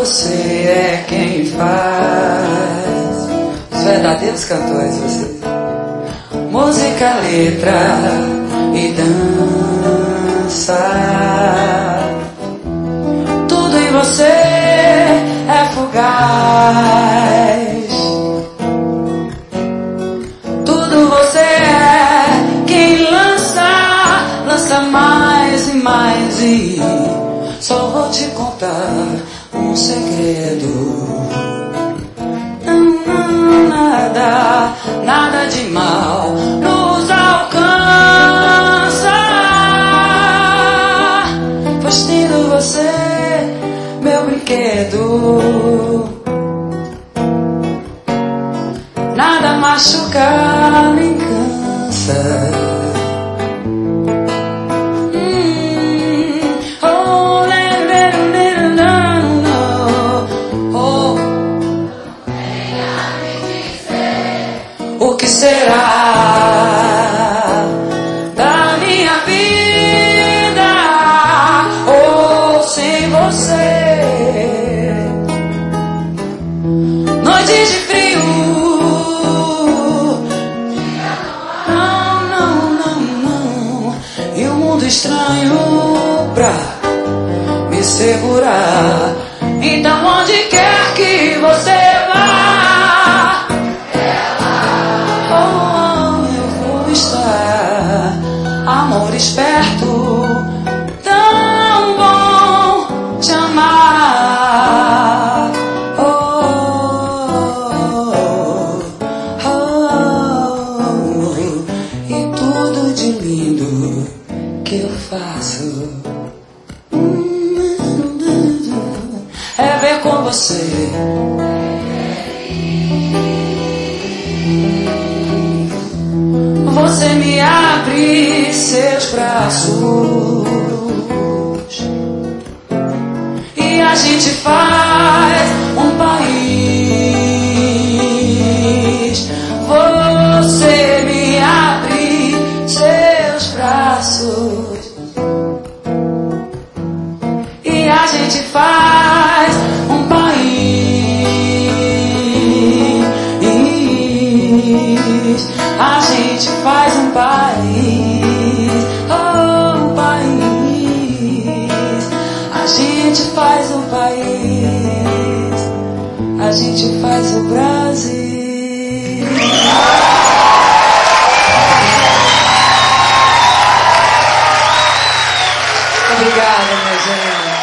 você é quem faz. Os verdadeiros cantores, vocês. Música, letra e dança. Tudo em você é fugaz. Tudo você é quem lança mais e mais. E só vou te contar um segredo. Nada de mal nos alcança, pois tendo você, meu brinquedo, nada machuca nem cansa. O que será da minha vida ou sem você? Noites de frio, não, e um mundo estranho pra me segurar. Então onde quer que você vá, amor esperto, tão bom te amar. Oh, oh, oh, oh. E tudo de lindo que eu faço é ver com você. Você me abre seus braços e a gente faz um país. Você me abre seus braços e a gente faz um país. A gente faz um país, oh, um país. A gente faz um país, a gente faz o Brasil. Obrigada, minha gente.